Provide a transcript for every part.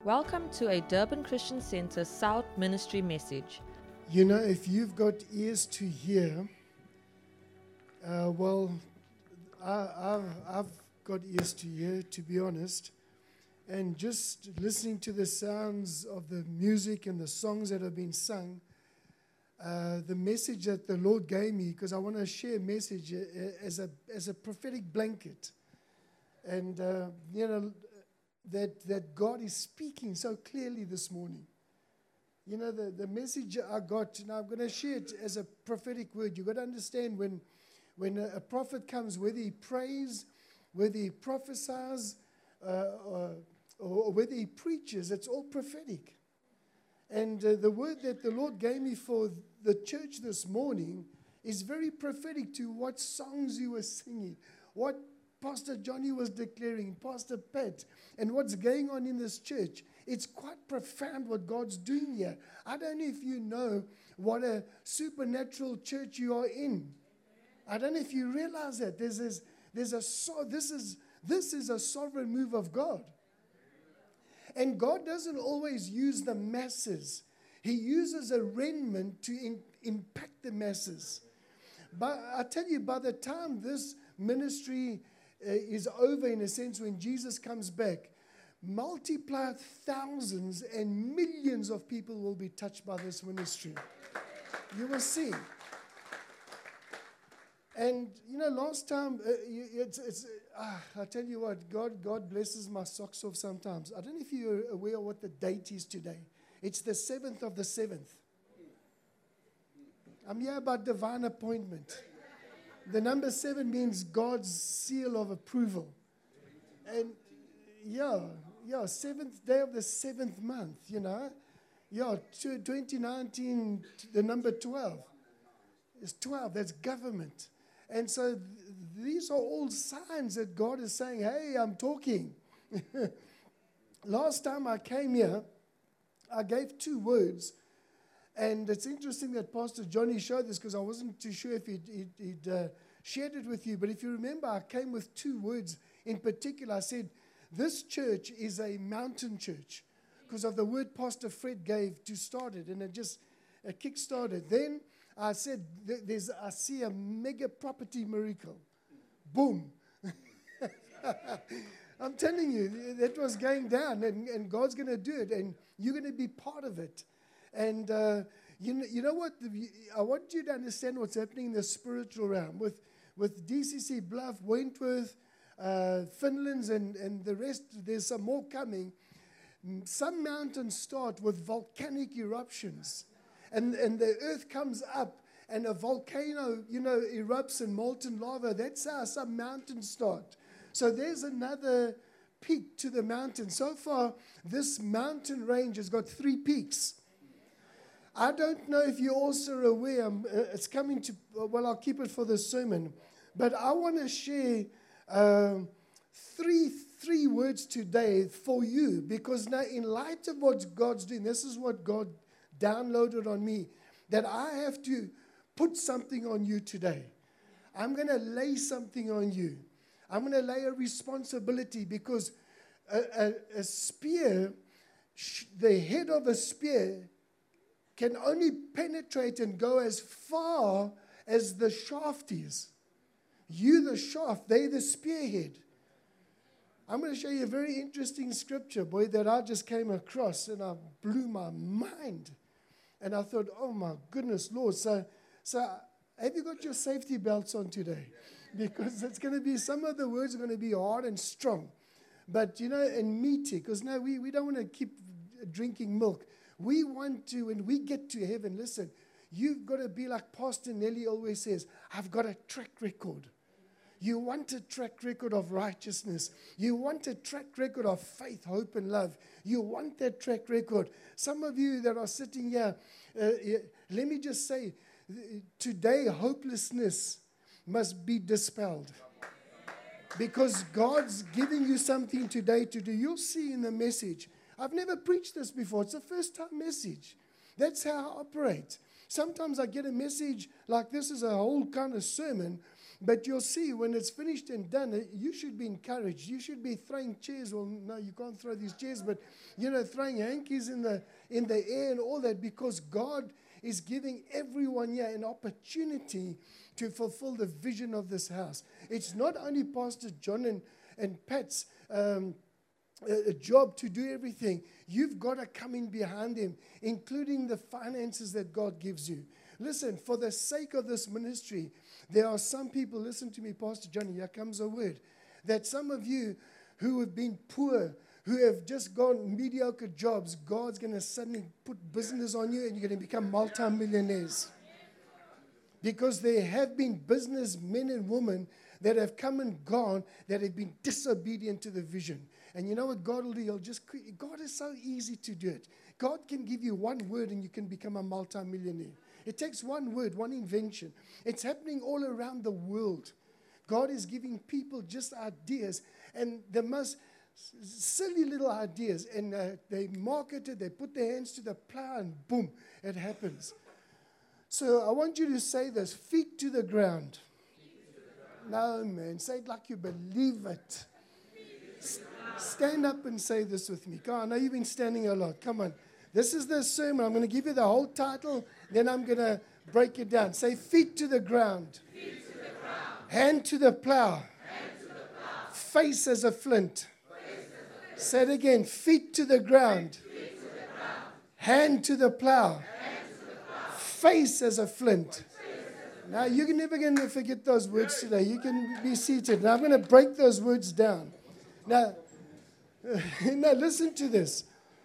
Welcome to a Durban Christian Centre South Ministry message. You know, if you've got ears to hear, I've got ears to hear, to be honest. And just listening to the sounds of the music and the songs that have been sung, the message that the Lord gave me, because I want to share a message as a prophetic blanket. And, that God is speaking so clearly this morning. You know, the message I got, and I'm going to share it as a prophetic word. You've got to understand when a prophet comes, whether he prays, whether he prophesies, or whether he preaches, it's all prophetic. And the word that the Lord gave me for the church this morning is very prophetic to what songs you were singing, what Pastor Johnny was declaring, Pastor Pat, and what's going on in this church. It's quite profound what God's doing here. I don't know if you know what a supernatural church you are in. I don't know if you realize that. This is a sovereign move of God. And God doesn't always use the masses. He uses a remnant to impact the masses. But I tell you, by the time this ministry is over, in a sense, when Jesus comes back, multiply thousands and millions of people will be touched by this ministry. You will see. And, you know, last time, I tell you what, God blesses my socks off sometimes. I don't know if you're aware of what the date is today. It's the 7th of the 7th. I'm here about divine appointment. The number 7 means God's seal of approval. And, 7th day of the 7th month, you know. 2019, the number 12. It's 12, that's government. And so these are all signs that God is saying, hey, I'm talking. Last time I came here, I gave 2 words. And it's interesting that Pastor Johnny showed this because I wasn't too sure if he'd shared it with you. But if you remember, I came with 2 words in particular. I said, this church is a mountain church because of the word Pastor Fred gave to start it. And it just kick-started. Then I said, I see a mega property miracle. Boom. I'm telling you, that was going down, and God's going to do it, and you're going to be part of it. And you know what? I want you to understand what's happening in the spiritual realm with DCC Bluff, Wentworth, Finlands, and the rest. There's some more coming. Some mountains start with volcanic eruptions. And the earth comes up and a volcano, erupts in molten lava. That's how some mountains start. So there's another peak to the mountain. So far, this mountain range has got 3 peaks. I don't know if you're also aware, it's coming to, I'll keep it for this sermon. But I want to share three words today for you. Because now in light of what God's doing, this is what God downloaded on me, that I have to put something on you today. I'm going to lay something on you. I'm going to lay a responsibility because a spear, the head of a spear can only penetrate and go as far as the shaft is. You, the shaft, they, the spearhead. I'm going to show you a very interesting scripture, boy, that I just came across, and I blew my mind. And I thought, oh my goodness, Lord. So have you got your safety belts on today? Because it's going to be, some of the words are going to be hard and strong. But, and meaty, because no, we don't want to keep drinking milk. We want to, when we get to heaven, listen, you've got to be like Pastor Nelly always says, I've got a track record. You want a track record of righteousness. You want a track record of faith, hope, and love. You want that track record. Some of you that are sitting here, let me just say, today hopelessness must be dispelled. Because God's giving you something today to do. You'll see in the message. I've never preached this before. It's a first-time message. That's how I operate. Sometimes I get a message like this is a whole kind of sermon. But you'll see when it's finished and done, you should be encouraged. You should be throwing chairs. Well, no, you can't throw these chairs, but, throwing hankies in the air and all that, because God is giving everyone here an opportunity to fulfill the vision of this house. It's not only Pastor John and Pat's a job to do everything. You've got to come in behind him, including the finances that God gives you. Listen, for the sake of this ministry, there are some people, listen to me, Pastor Johnny, here comes a word, that some of you who have been poor, who have just gone mediocre jobs, God's going to suddenly put business on you and you're going to become multimillionaires. Because there have been businessmen and women that have come and gone that have been disobedient to the vision. And you know what God will do? God is so easy to do it. God can give you one word and you can become a multimillionaire. It takes one word, one invention. It's happening all around the world. God is giving people just ideas, and the most silly little ideas, and they market it, they put their hands to the plow, and boom, it happens. So I want you to say this, feet to the ground. No, man, say it like you believe it. Stand up and say this with me. Come on, I know you've been standing a lot. Come on. This is the sermon. I'm going to give you the whole title, then I'm going to break it down. Say, feet to the ground. Feet to the ground. Hand to the plow. Hand to the plow. Face as a flint. Face as a flint. Say it again. Feet to the ground. Feet to the ground. Hand to the plow. Hand to the plow. Face as a flint. Now, you're never going to forget those words today. You can be seated. Now, I'm going to break those words down. Now, listen to this.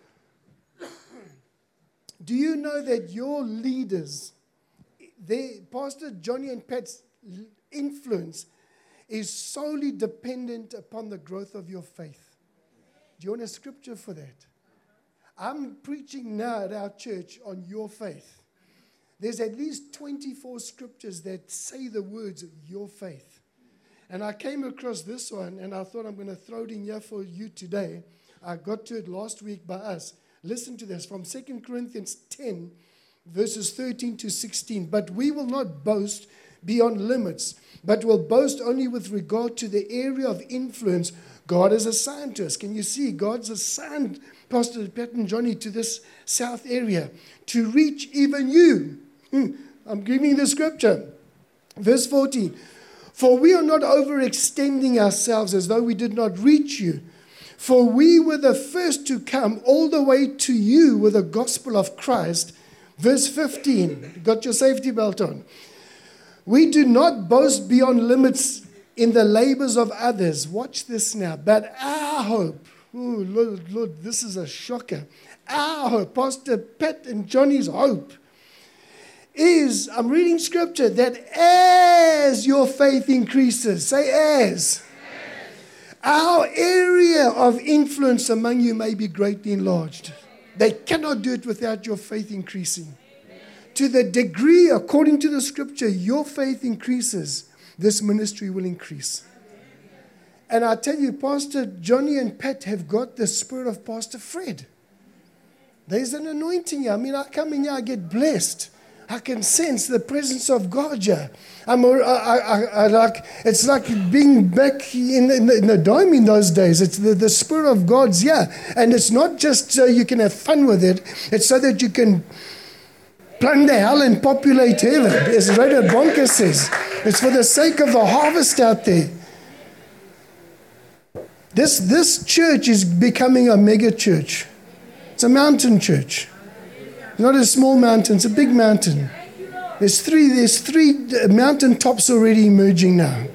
Do you know that your leaders, Pastor Johnny and Pat's influence is solely dependent upon the growth of your faith? Do you want a scripture for that? I'm preaching now at our church on your faith. There's at least 24 scriptures that say the words, your faith. And I came across this one, and I thought I'm going to throw it in here for you today. I got to it last week by us. Listen to this, from 2 Corinthians 10, verses 13 to 16. But we will not boast beyond limits, but will boast only with regard to the area of influence God has assigned to us. Can you see? God's assigned Pastor Pat and Johnny to this south area to reach even you. I'm giving you the scripture. Verse 14. For we are not overextending ourselves as though we did not reach you. For we were the first to come all the way to you with the gospel of Christ. Verse 15. Got your safety belt on. We do not boast beyond limits in the labors of others. Watch this now. But our hope, oh Lord, this is a shocker. Our hope, Pastor Pat and Johnny's hope, is, I'm reading scripture, that as your faith increases, say as. Our area of influence among you may be greatly enlarged. They cannot do it without your faith increasing. To the degree, according to the scripture, your faith increases, this ministry will increase. And I tell you, Pastor Johnny and Pat have got the spirit of Pastor Fred. There's an anointing here. I mean, I come in here, I get blessed. I can sense the presence of God here. It's like being back in the dome in those days. It's the Spirit of God's here. And it's not just so you can have fun with it. It's so that you can plunder hell and populate heaven. As Reinhard Bonnke says. It's for the sake of the harvest out there. This church is becoming a mega church. It's a mountain church. Not a small mountain, it's a big mountain. There's three mountain tops already emerging now.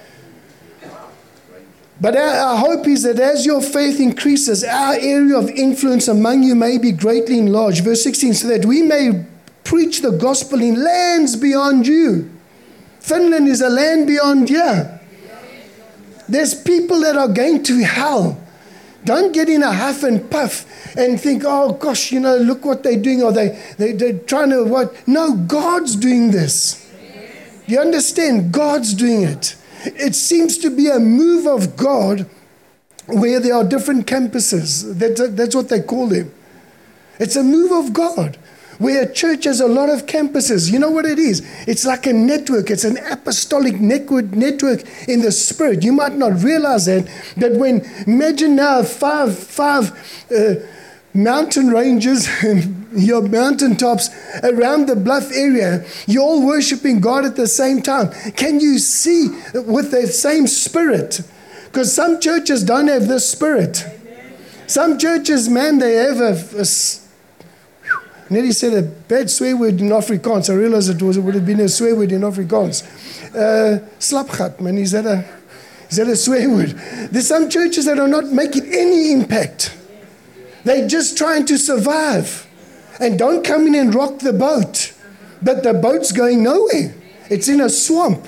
But our hope is that as your faith increases, our area of influence among you may be greatly enlarged. Verse 16, so that we may preach the gospel in lands beyond you. Finland is a land beyond here. There's people that are going to hell. Don't get in a huff and puff and think, oh gosh, look what they're doing. Or they're trying to what? No, God's doing this. You understand? God's doing it. It seems to be a move of God where there are different campuses. That's what they call them. It's a move of God where a church has a lot of campuses. You know what it is? It's like a network. It's an apostolic network in the spirit. You might not realize that when, imagine now five mountain ranges, your mountaintops around the Bluff area, you're all worshiping God at the same time. Can you see with the same spirit? Because some churches don't have this spirit. Some churches, man, they have Nelly said a bad swear word in Afrikaans. I realized it would have been a swear word in Afrikaans. Slapgat, man, is that a swear word? There's some churches that are not making any impact. They're just trying to survive. And don't come in and rock the boat. But the boat's going nowhere. It's in a swamp.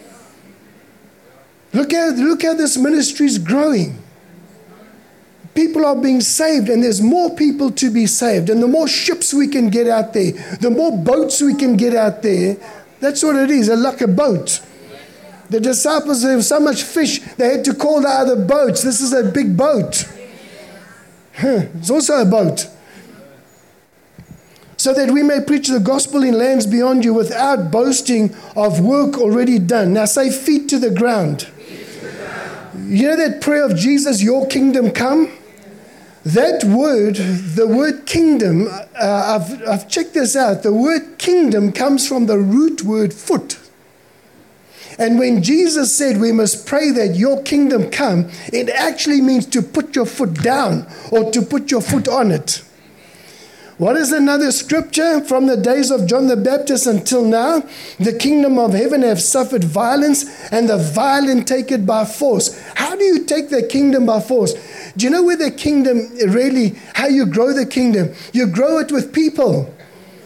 Look how this ministry is growing. People are being saved, and there's more people to be saved. And the more ships we can get out there, the more boats we can get out there. That's what it is, like a boat. The disciples have so much fish, they had to call the other boats. This is a big boat. It's also a boat. So that we may preach the gospel in lands beyond you without boasting of work already done. Now say, feet to the ground. You know that prayer of Jesus, your kingdom come? That word, the word kingdom, I've checked this out. The word kingdom comes from the root word foot. And when Jesus said we must pray that your kingdom come, it actually means to put your foot down or to put your foot on it. What is another scripture? From the days of John the Baptist until now, the kingdom of heaven have suffered violence, and the violent take it by force. How do you take the kingdom by force? Do you know where the kingdom really, how you grow the kingdom? You grow it with people.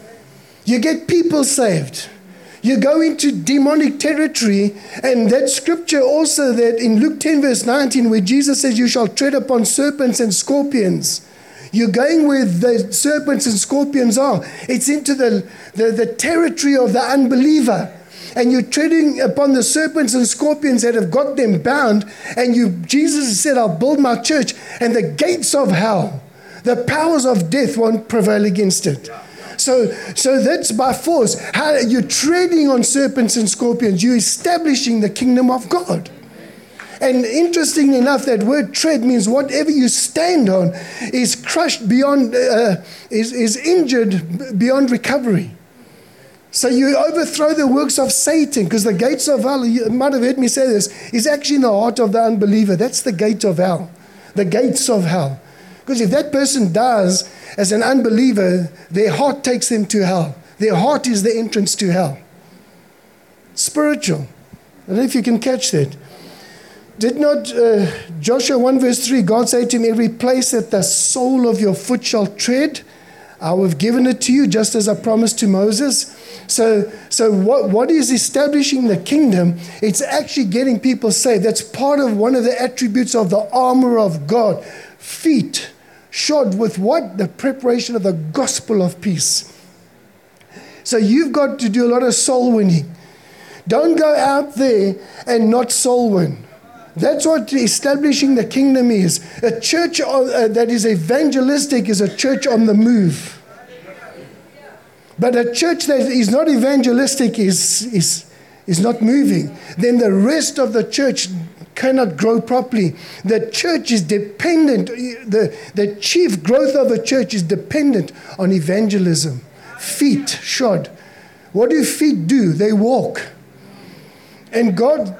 You get people saved. You go into demonic territory, and that scripture also that in Luke 10 verse 19 where Jesus says you shall tread upon serpents and scorpions. You're going where the serpents and scorpions are. It's into the territory of the unbeliever. And you're treading upon the serpents and scorpions that have got them bound. And Jesus said, I'll build my church, and the gates of hell, the powers of death won't prevail against it. So that's by force. How you're treading on serpents and scorpions. You're establishing the kingdom of God. And interestingly enough, that word tread means whatever you stand on is crushed beyond, is injured beyond recovery. So you overthrow the works of Satan, because the gates of hell, you might have heard me say this, is actually in the heart of the unbeliever. That's the gate of hell, the gates of hell. Because if that person dies as an unbeliever, their heart takes them to hell. Their heart is the entrance to hell. Spiritual. I don't know if you can catch that. Did not Joshua 1 verse 3, God say to him, every place that the sole of your foot shall tread, I have given it to you, just as I promised to Moses. So what is establishing the kingdom? It's actually getting people saved. That's part of one of the attributes of the armor of God. Feet shod with what? The preparation of the gospel of peace. So you've got to do a lot of soul winning. Don't go out there and not soul win. That's what establishing the kingdom is. A church that is evangelistic is a church on the move. But a church that is not evangelistic is not moving. Then the rest of the church cannot grow properly. The church is dependent, the chief growth of a church is dependent on evangelism. Feet shod. What do feet do? They walk. And God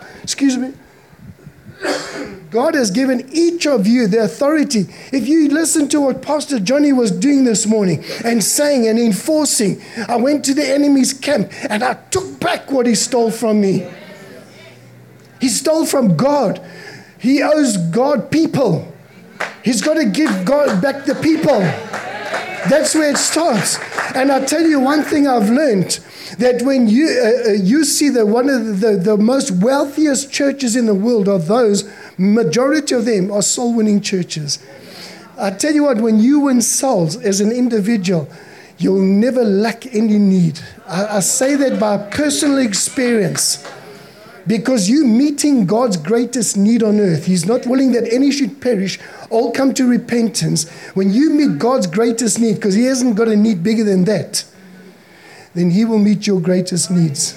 has given each of you the authority. If you listen to what Pastor Johnny was doing this morning and saying and enforcing, I went to the enemy's camp and I took back what he stole from me. He stole from God. He owes God people. He's got to give God back the people. That's where it starts. And I'll tell you one thing I've learned, that when you see that one of the most wealthiest churches in the world are those, majority of them are soul-winning churches. I tell you what, when you win souls as an individual, you'll never lack any need. I say that by personal experience, because you're meeting God's greatest need on earth. He's not willing that any should perish, all come to repentance. When you meet God's greatest need, because he hasn't got a need bigger than that, then He will meet your greatest needs.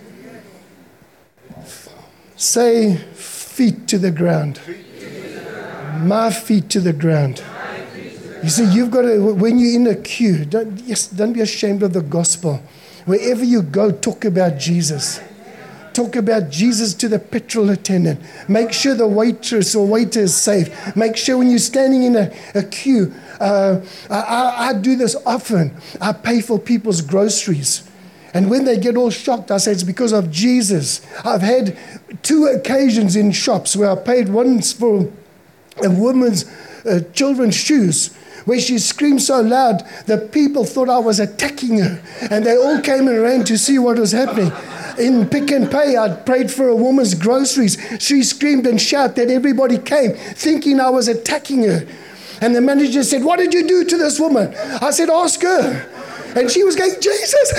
Say, feet to the ground. My feet to the ground. You see, you've got to, when you're in a queue, don't be ashamed of the gospel. Wherever you go, talk about Jesus. Talk about Jesus to the petrol attendant. Make sure the waitress or waiter is safe. Make sure when you're standing in a queue, I do this often. I pay for people's groceries. And when they get all shocked, I say it's because of Jesus. I've had 2 occasions in shops where I paid once for a woman's children's shoes, where she screamed so loud that people thought I was attacking her. And they all came and ran to see what was happening. In Pick n Pay, I prayed for a woman's groceries. She screamed and shouted that everybody came, thinking I was attacking her. And the manager said, "What did you do to this woman?" I said, "Ask her." And she was going, "Jesus!"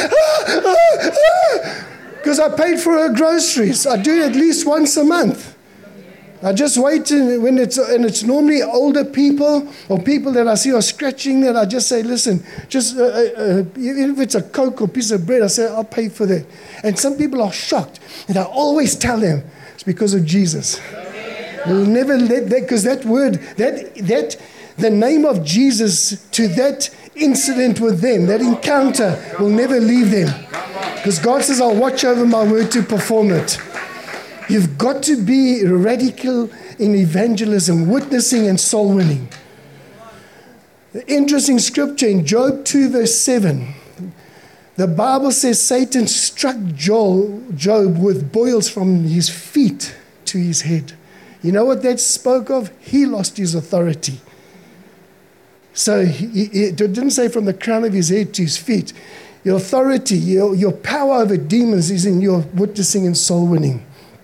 Because I paid for her groceries. I do it at least once a month. I just wait when it's normally older people or people that I see are scratching that. I just say, "Listen, just even if it's a Coke or piece of bread, I say, I'll pay for that." And some people are shocked, and I always tell them it's because of Jesus. We'll never let that, because that word, the name of Jesus to that incident with them, that encounter, will never leave them. Because God says, "I'll watch over my word to perform it." You've got to be radical in evangelism, witnessing and soul winning. Interesting scripture in Job 2 verse 7. The Bible says Satan struck Job with boils from his feet to his head. You know what that spoke of? He lost his authority. So it didn't say from the crown of his head to his feet. Your authority, your power over demons is in your witnessing and soul winning.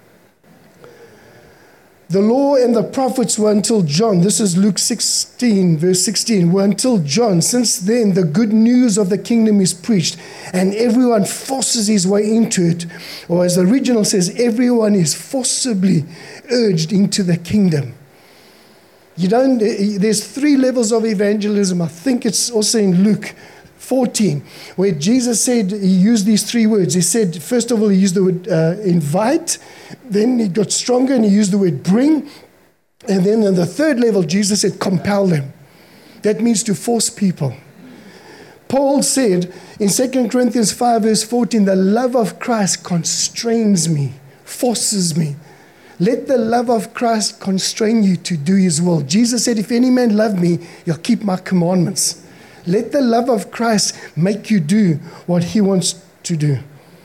The law and the prophets were until John. This is Luke 16, verse 16. Were until John. Since then, the good news of the kingdom is preached, and everyone forces his way into it. Or as the original says, everyone is forcibly urged into the kingdom. There's 3 levels of evangelism. I think it's also in Luke 14, where Jesus said, he used these 3 words. He said, first of all, he used the word invite. Then he got stronger and he used the word bring. And then on the 3rd level, Jesus said, compel them. That means to force people. Paul said in 2 Corinthians 5 verse 14, the love of Christ constrains me, forces me. Let the love of Christ constrain you to do his will. Jesus said, if any man love me, he'll keep my commandments. Let the love of Christ make you do what he wants to do.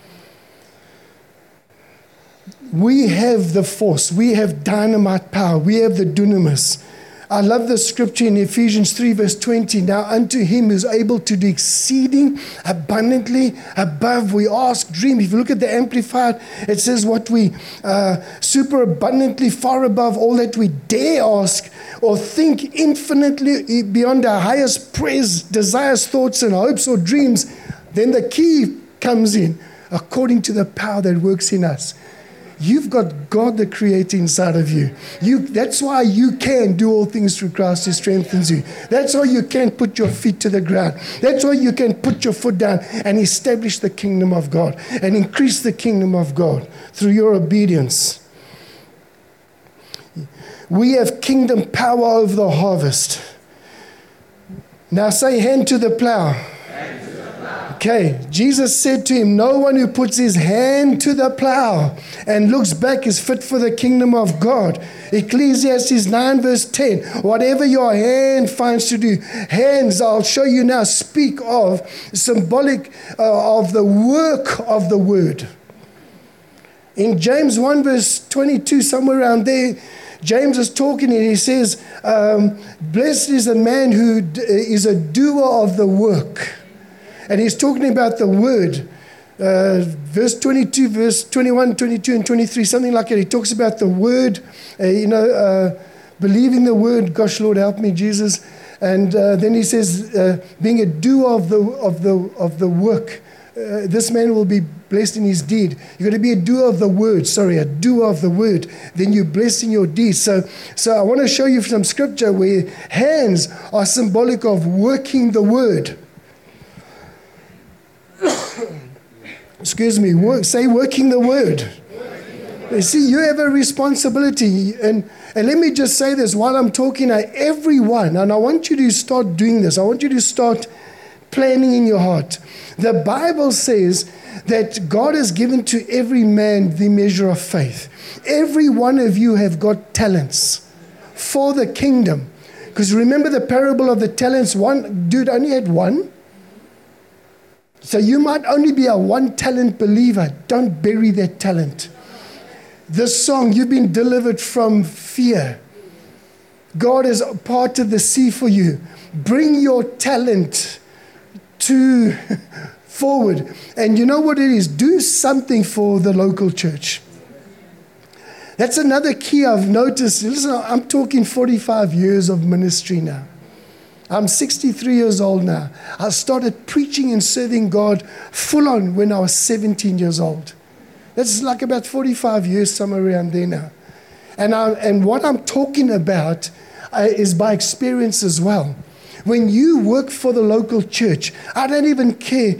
We have the force. We have dynamite power. We have the dunamis. I love the scripture in Ephesians 3 verse 20. Now unto him who is able to do exceeding abundantly above we ask, dream. If you look at the Amplified, it says what we super abundantly far above all that we dare ask or think, infinitely beyond our highest prayers, desires, thoughts, and hopes or dreams. Then the key comes in, according to the power that works in us. You've got God the Creator inside of you. That's why you can do all things through Christ who strengthens you. That's why you can put your feet to the ground. That's why you can put your foot down and establish the kingdom of God and increase the kingdom of God through your obedience. We have kingdom power over the harvest. Now say, hand to the plow. Okay, Jesus said to him, no one who puts his hand to the plow and looks back is fit for the kingdom of God. Ecclesiastes 9 verse 10, whatever your hand finds to do, hands, I'll show you now, speak of, symbolic of the work of the word. In James 1 verse 22, somewhere around there, James is talking and he says, blessed is the man who is a doer of the work. And he's talking about the word. Verse 22, verse 21, 22, and 23, something like that. He talks about the word, believing the word. Gosh, Lord, help me, Jesus. And then he says, being a doer of the work. This man will be blessed in his deed. You've got to be a doer of the word. A doer of the word. Then you're blessed in your deed. So I want to show you some scripture where hands are symbolic of working the word. Excuse me, say working the word. You see, you have a responsibility. And let me just say this while I'm talking to everyone, and I want you to start doing this. I want you to start planning in your heart. The Bible says that God has given to every man the measure of faith. Every one of you have got talents for the kingdom. Because remember the parable of the talents, one dude only had one. So you might only be a one-talent believer. Don't bury that talent. This song, you've been delivered from fear. God has parted the sea for you. Bring your talent to forward. And you know what it is? Do something for the local church. That's another key I've noticed. Listen, I'm talking 45 years of ministry now. I'm 63 years old now. I started preaching and serving God full on when I was 17 years old. That's like about 45 years, somewhere around there now. And what I'm talking about is by experience as well. When you work for the local church, I don't even care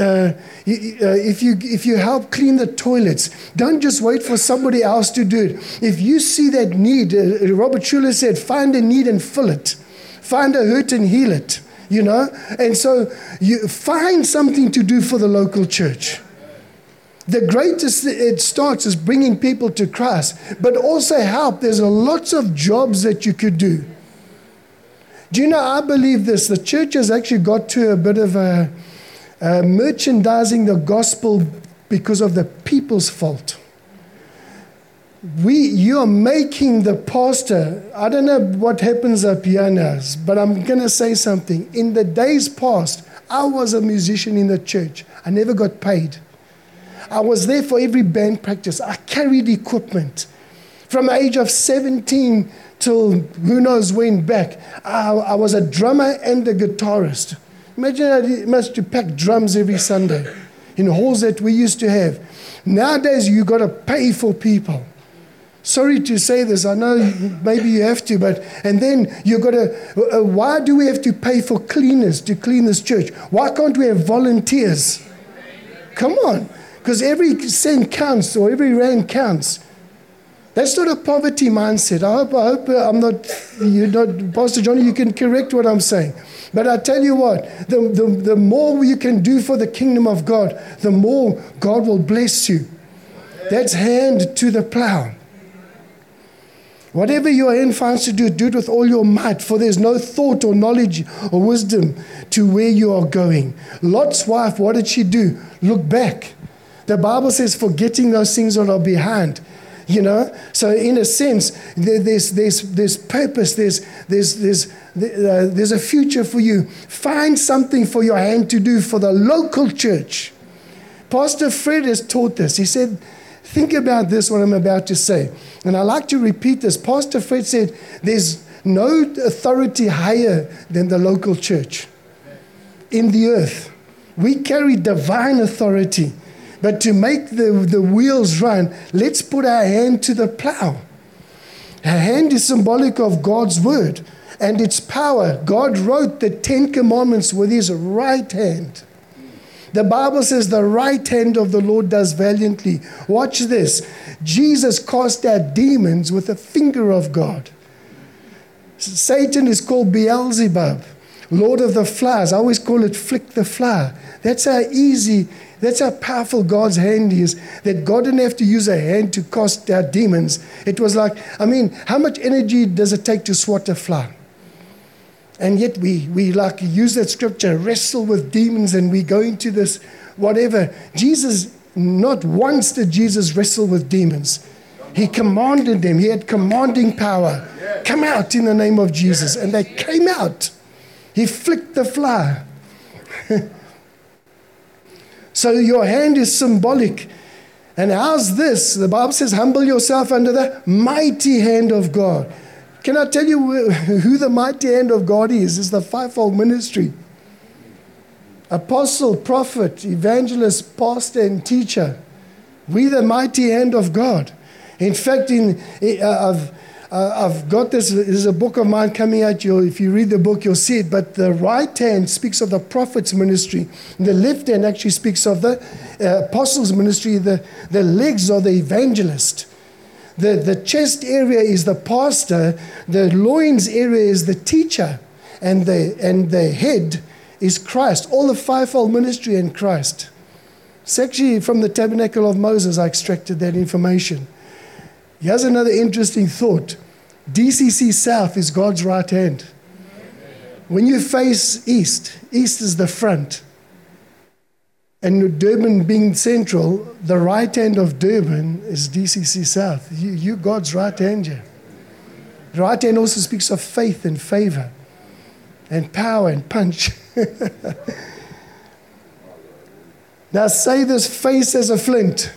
if you help clean the toilets. Don't just wait for somebody else to do it. If you see that need, Robert Schuller said, find a need and fill it. Find a hurt and heal it, you know. And so you find something to do for the local church. The greatest it starts is bringing people to Christ, but also help. There's lots of jobs that you could do. Do you know, I believe this. The church has actually got to a bit of a merchandising the gospel because of the people's fault. You are making the pastor, I don't know what happens up here now, but I'm going to say something. In the days past, I was a musician in the church. I never got paid. I was there for every band practice. I carried equipment. From the age of 17 till who knows when back, I was a drummer and a guitarist. Imagine I must to pack drums every Sunday in halls that we used to have. Nowadays, you got to pay for people. Sorry to say this, I know maybe you have to, but, and then you got to, why do we have to pay for cleaners to clean this church? Why can't we have volunteers? Come on. Because every cent counts, or every rand counts. That's not a poverty mindset. I hope I'm not, you're not, Pastor Johnny, you can correct what I'm saying. But I tell you what, the more you can do for the kingdom of God, the more God will bless you. That's hand to the plow. Whatever your hand finds to do, do it with all your might, for there's no thought or knowledge or wisdom to where you are going. Lot's wife, what did she do? Look back. The Bible says, forgetting those things that are behind, you know. So in a sense, there's purpose. There's a future for you. Find something for your hand to do for the local church. Pastor Fred has taught this. He said, think about this, what I'm about to say. And I like to repeat this. Pastor Fred said, there's no authority higher than the local church in the earth. We carry divine authority. But to make the wheels run, let's put our hand to the plow. Our hand is symbolic of God's word and its power. God wrote the 10 Commandments with his right hand. The Bible says the right hand of the Lord does valiantly. Watch this. Jesus cast out demons with the finger of God. Satan is called Beelzebub, Lord of the Flies. I always call it flick the fly. That's how easy, that's how powerful God's hand is, that God didn't have to use a hand to cast out demons. It was like, I mean, how much energy does it take to swat a fly? And yet we like use that scripture, wrestle with demons, and we go into this whatever. Jesus, not once did Jesus wrestle with demons. He commanded them. He had commanding power. Come out in the name of Jesus. And they came out. He flicked the fly. So your hand is symbolic. And how's this? The Bible says, humble yourself under the mighty hand of God. Can I tell you who the mighty hand of God is? It's the fivefold ministry. Apostle, prophet, evangelist, pastor, and teacher. We the mighty hand of God. In fact, I've got this. There's a book of mine coming out. If you read the book, you'll see it. But the right hand speaks of the prophet's ministry. The left hand actually speaks of the apostles' ministry. The legs are the evangelist. The chest area is the pastor. The loins area is the teacher. And the head is Christ. All the fivefold ministry in Christ. It's actually from the Tabernacle of Moses I extracted that information. Here's another interesting thought. DCC South is God's right hand. When you face east, east is the front. And Durban being central, the right hand of Durban is DCC South. You God's right hand here. The right hand also speaks of faith and favor and power and punch. Now say this, face as a flint.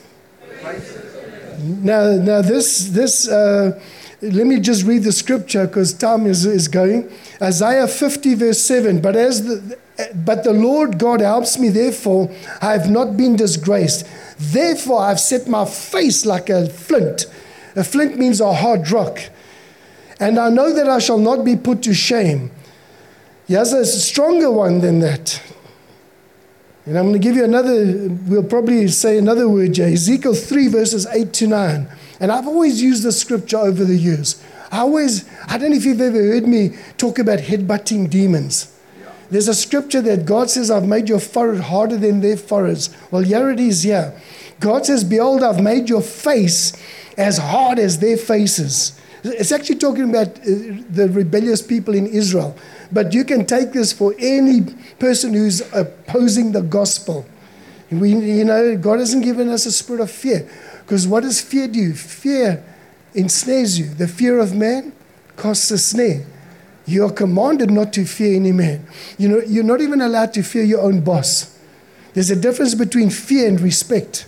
Now this let me just read the scripture because time is going. Isaiah 50 verse 7. But the Lord God helps me, therefore I have not been disgraced. Therefore I've set my face like a flint. A flint means a hard rock. And I know that I shall not be put to shame. Here's a stronger one than that. And I'm going to give you another, we'll probably say another word here. Ezekiel 3 verses 8 to 9. And I've always used this scripture over the years. I don't know if you've ever heard me talk about headbutting demons. There's a scripture that God says, I've made your forehead harder than their foreheads. Well, here it is here. God says, behold, I've made your face as hard as their faces. It's actually talking about the rebellious people in Israel. But you can take this for any person who's opposing the gospel. God hasn't given us a spirit of fear. Because what does fear do? Fear ensnares you. The fear of man casts a snare. You are commanded not to fear any man. You're not even allowed to fear your own boss. There's a difference between fear and respect.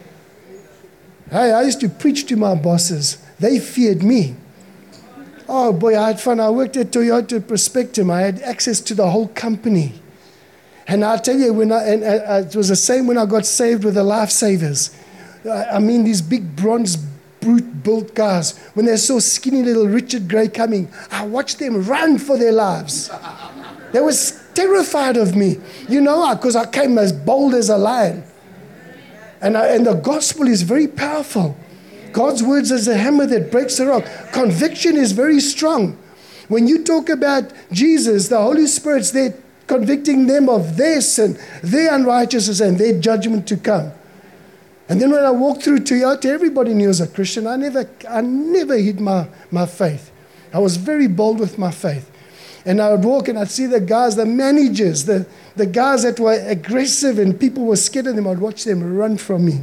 Hey, I used to preach to my bosses. They feared me. Oh boy, I had fun. I worked at Toyota Prospectum. I had access to the whole company. And I'll tell you, it was the same when I got saved with the Lifesavers. I mean, these big bronze, brute-built guys, when they saw skinny little Richard Gray coming, I watched them run for their lives. They were terrified of me, because I came as bold as a lion. And the gospel is very powerful. God's words is a hammer that breaks the rock. Conviction is very strong. When you talk about Jesus, the Holy Spirit's there convicting them of their sin, their unrighteousness, and their judgment to come. And then when I walked through Toyota, everybody knew I was a Christian. I never hid my faith. I was very bold with my faith. And I would walk and I'd see the guys, the managers, the guys that were aggressive and people were scared of them. I'd watch them run from me.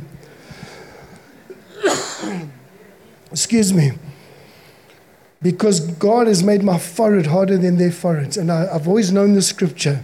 Excuse me. Because God has made my forehead harder than their foreheads. And I've always known the scripture.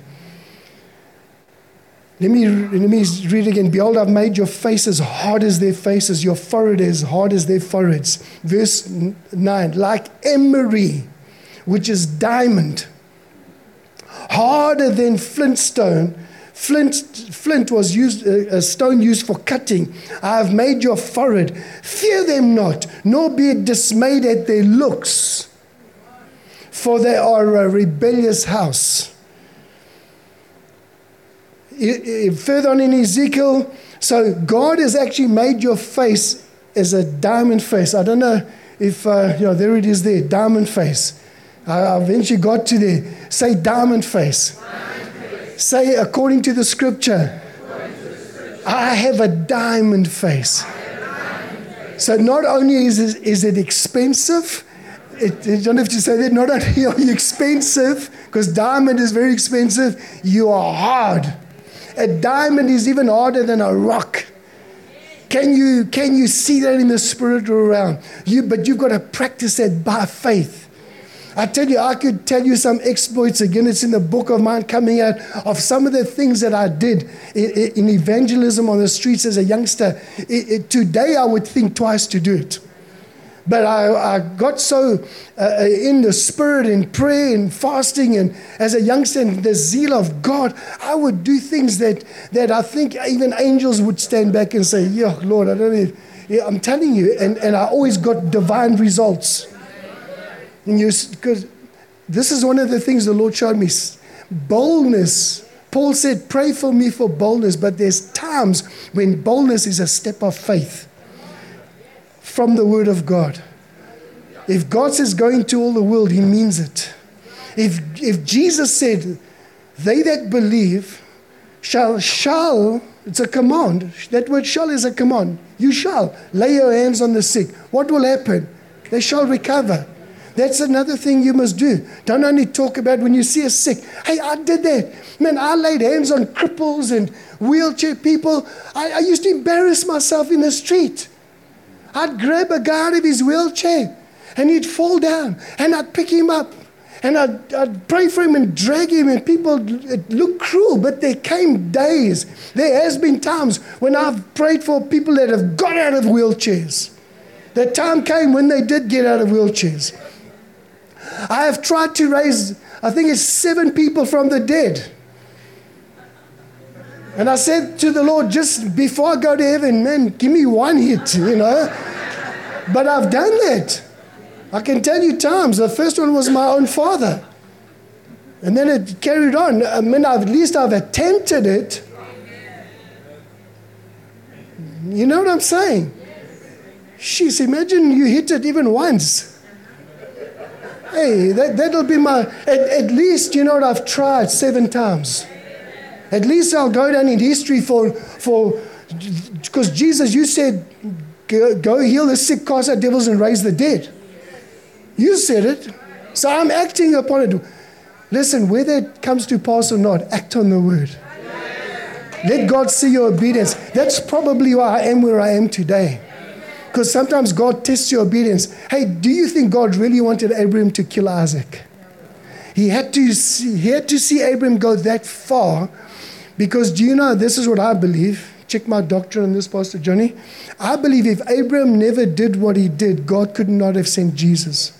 Let me read again. Behold, I've made your face as hard as their faces, your forehead as hard as their foreheads. Verse 9. Like emery, which is diamond, harder than flintstone. Flint was used, a stone used for cutting. I have made your forehead. Fear them not, nor be dismayed at their looks, for they are a rebellious house. Further on in Ezekiel, so God has actually made your face as a diamond face. I don't know if, there it is there, diamond face. I eventually got to there. Say diamond face. Say, according to the scripture, I have a diamond face. So not only is it expensive, you don't have to say that, not only are you expensive, because diamond is very expensive, you are hard. A diamond is even harder than a rock. Can you see that in the spiritual realm? But you've got to practice that by faith. I tell you, I could tell you some exploits. Again, it's in the book of mine coming out of some of the things that I did in evangelism on the streets as a youngster. Today, I would think twice to do it. But I got so in the spirit, in prayer and fasting, and as a youngster, in the zeal of God, I would do things that I think even angels would stand back and say, yeah, Lord, I don't know. Yeah, I'm telling you. And I always got divine results. Because this is one of the things the Lord showed me. Boldness. Paul said, pray for me for boldness, but there's times when boldness is a step of faith from the Word of God. If God says go into all the world, He means it. If Jesus said, they that believe shall, it's a command. That word shall is a command. You shall lay your hands on the sick. What will happen? They shall recover. That's another thing you must do. Don't only talk about when you see a sick. Hey, I did that. Man, I laid hands on cripples and wheelchair people. I used to embarrass myself in the street. I'd grab a guy out of his wheelchair and he'd fall down and I'd pick him up and I'd pray for him and drag him, and people, it looked cruel, but there came days. There has been times when I've prayed for people that have got out of wheelchairs. That time came when they did get out of wheelchairs. I have tried to raise, I think it's 7 people from the dead. And I said to the Lord, just before I go to heaven, man, give me one hit, you know. But I've done that. I can tell you times. The first one was my own father. And then it carried on. I mean, at least I've attempted it. You know what I'm saying? Jeez, imagine you hit it even once. Hey, that'll be my, at least, you know what, I've tried 7 times. At least I'll go down in history for because Jesus, you said, go heal the sick, cast out devils, and raise the dead. You said it. So I'm acting upon it. Listen, whether it comes to pass or not, act on the word. Let God see your obedience. That's probably why I am where I am today. Because sometimes God tests your obedience. Hey, do you think God really wanted Abraham to kill Isaac? He had to see Abraham go that far. Because do you know, this is what I believe. Check my doctrine on this, Pastor Johnny. I believe if Abraham never did what he did, God could not have sent Jesus.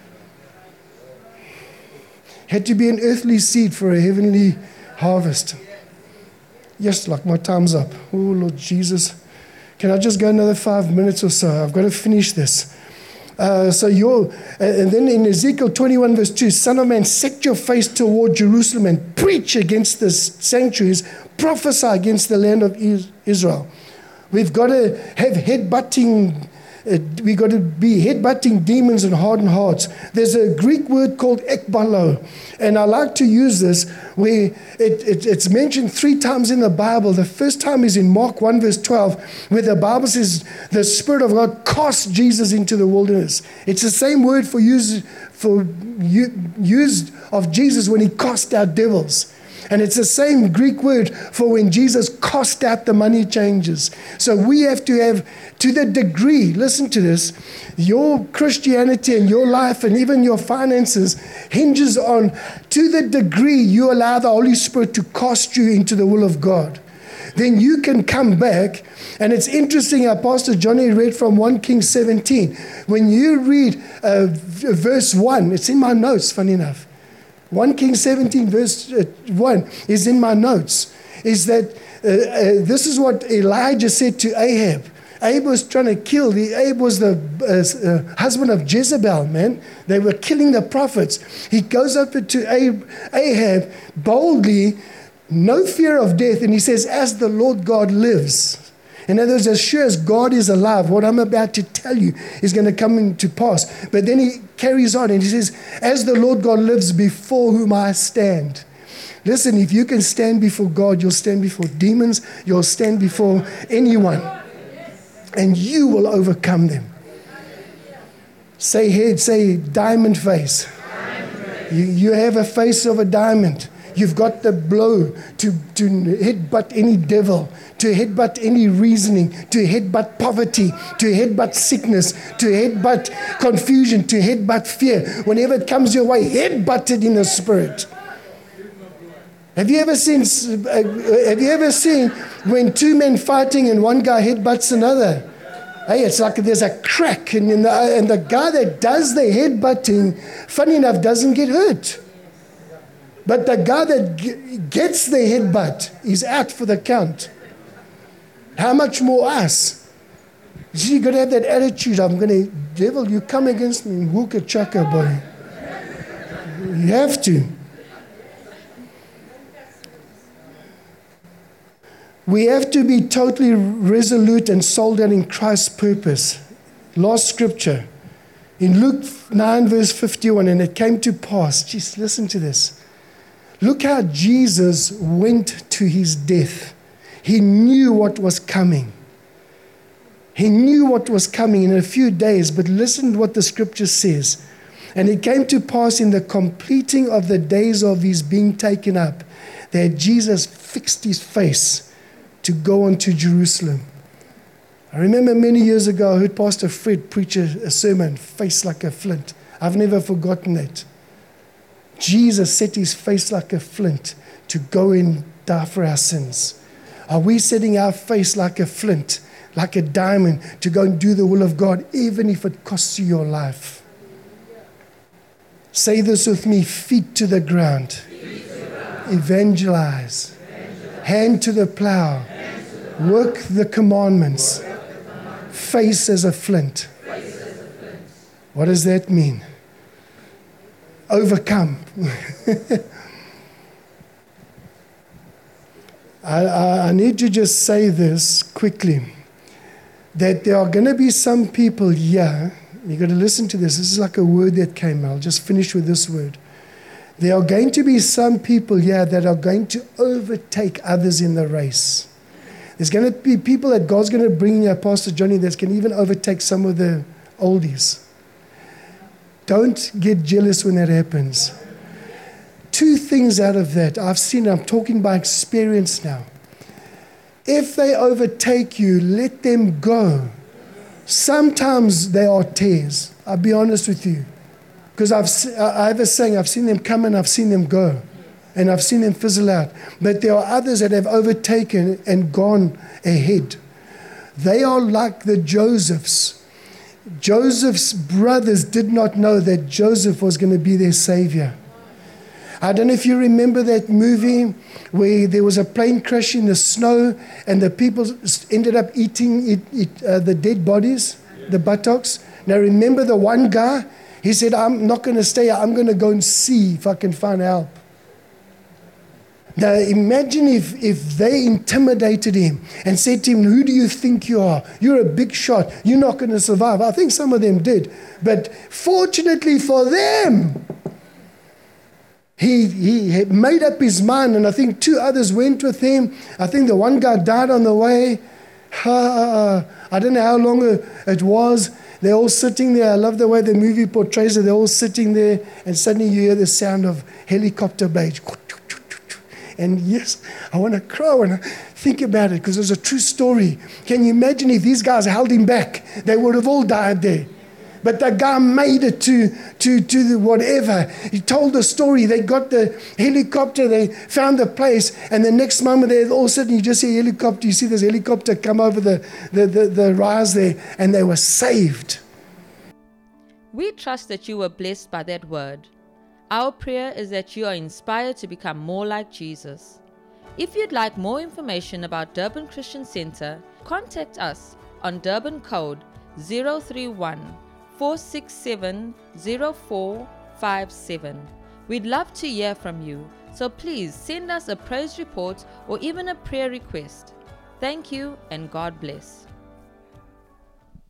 Had to be an earthly seed for a heavenly harvest. Yes, like my time's up. Oh, Lord Jesus. Can I just go another 5 minutes or so? I've got to finish this. And then in Ezekiel 21 verse 2, Son of man, set your face toward Jerusalem and preach against the sanctuaries, prophesy against the land of Israel. We've got to have headbutting. We've got to be headbutting demons and hardened hearts. There's a Greek word called ekbalo, and I like to use this where it's mentioned 3 times in the Bible. The first time is in Mark 1 verse 12, where the Bible says the Spirit of God cast Jesus into the wilderness. It's the same word used of Jesus when he cast out devils. And it's the same Greek word for when Jesus cast out the money changers. So we have to have, to the degree, listen to this, your Christianity and your life and even your finances hinges on, to the degree you allow the Holy Spirit to cast you into the will of God. Then you can come back. And it's interesting how Pastor Johnny read from 1 Kings 17. When you read verse 1, it's in my notes, funny enough. 1 Kings 17 verse 1 is in my notes, is that this is what Elijah said to Ahab. Ahab was trying to kill. Ahab was the husband of Jezebel, man. They were killing the prophets. He goes up to Ahab boldly, no fear of death, and he says, as the Lord God lives. In other words, as sure as God is alive, what I'm about to tell you is going to come into pass. But then he carries on and he says, as the Lord God lives before whom I stand. Listen, if you can stand before God, you'll stand before demons, you'll stand before anyone, and you will overcome them. Say diamond face. You have a face of a diamond. You've got the blow to headbutt any devil, to headbutt any reasoning, to headbutt poverty, to headbutt sickness, to headbutt confusion, to headbutt fear. Whenever it comes your way, headbutt it in the spirit. Have you ever seen when 2 men fighting and one guy headbutts another? Hey, it's like there's a crack, and the guy that does the headbutting, funny enough, doesn't get hurt. But the guy that gets the headbutt is out for the count. How much more us? You got to have that attitude. Devil, you come against me, wooka chaka, boy. You have to. We have to be totally resolute and sold out in Christ's purpose. Last scripture. In Luke 9 verse 51, and it came to pass. Just listen to this. Look how Jesus went to his death. He knew what was coming. He knew what was coming in a few days, but listen to what the scripture says. And it came to pass in the completing of the days of his being taken up, that Jesus fixed his face to go on to Jerusalem. I remember many years ago, I heard Pastor Fred preach a sermon, face like a flint. I've never forgotten that. Jesus set his face like a flint to go and die for our sins. Are we setting our face like a flint, like a diamond, to go and do the will of God, even if it costs you your life? Say this with me, feet to the ground. Evangelize. Hand to the plow. Work the commandments. Face as a flint. What does that mean? Overcome. I need to just say this quickly, that there are going to be some people here, you've got to listen to this. This is like a word that came. I'll just finish with this word. There are going to be some people here that are going to overtake others in the race. There's going to be people that God's going to bring here, Pastor Johnny, that can even overtake some of the oldies. Don't get jealous when that happens. Two things out of that. I've seen, I'm talking by experience now. If they overtake you, let them go. Sometimes they are tears. I'll be honest with you. Because I have a saying, I've seen them come and I've seen them go. And I've seen them fizzle out. But there are others that have overtaken and gone ahead. They are like the Josephs. Joseph's brothers did not know that Joseph was going to be their savior. I don't know if you remember that movie where there was a plane crash in the snow and the people ended up eating the dead bodies, the buttocks. Now remember the one guy? He said, I'm not going to stay here. I'm going to go and see if I can find help. Now imagine if they intimidated him and said to him, who do you think you are? You're a big shot. You're not going to survive. I think some of them did. But fortunately for them, he had made up his mind, and I think two others went with him. I think the one guy died on the way. I don't know how long it was. They're all sitting there. I love the way the movie portrays it. They're all sitting there, and suddenly you hear the sound of helicopter blades. And yes, I want to cry when I think about it, because it's a true story. Can you imagine if these guys held him back? They would have all died there. But the guy made it to the whatever. He told the story. They got the helicopter. They found the place. And the next moment, they all of a sudden, you just see a helicopter. You see this helicopter come over the rise there. And they were saved. We trust that you were blessed by that word. Our prayer is that you are inspired to become more like Jesus. If you'd like more information about Durban Christian Center, contact us on Durban code 031 467 0457. We'd love to hear from you, so please send us a praise report or even a prayer request. Thank you and God bless.